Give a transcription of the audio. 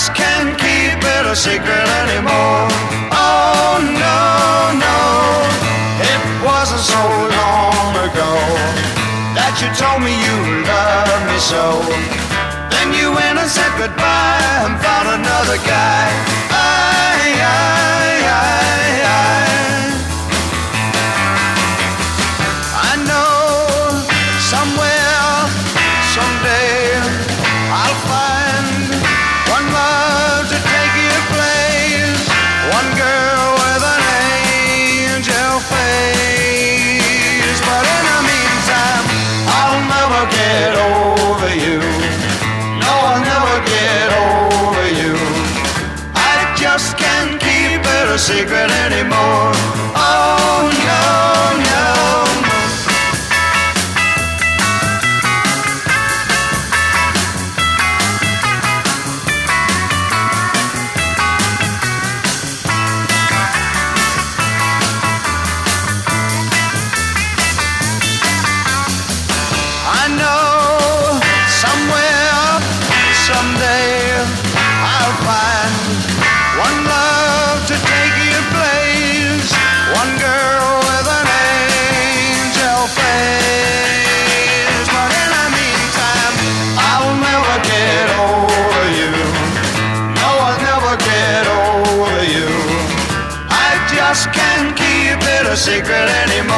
just can't keep it a secret anymore. Oh no, no, it wasn't so long ago that you told me you loved me so. Then you went and said goodbye and found another guy. I know somewhere, someday, I'll find one love to take your place, one girl with an angel face. But in the meantime, I'll never get over you. No, I'll never get over you. I just can't keep it a secret anymore. Oh no, no. I know somewhere, someday, I'll find one love to take your place, one girl with an angel face. But in the meantime, I'll never get over you. No, I'll never get over you. I just can't keep it a secret anymore.